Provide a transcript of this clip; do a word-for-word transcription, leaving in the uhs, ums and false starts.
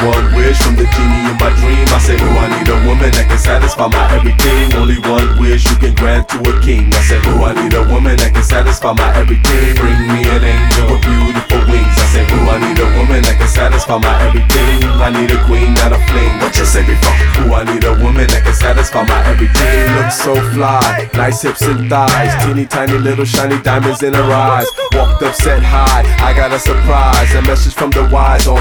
one wish from the genie in my dream. I said, oh, I need a woman that can satisfy my everything. Only one wish you can grant to a king. I said, oh, I need a woman that can satisfy my everything. Bring me an angel with beautiful wings. I said, oh, I need a woman that can satisfy my everything. I need a queen, not a fling. What you say before? Oh, I need a woman that can satisfy my everything. Looks so fly, nice hips and thighs, teeny tiny little shiny diamonds in her eyes. Walked up, said hi, I got a surprise, a message from the wise.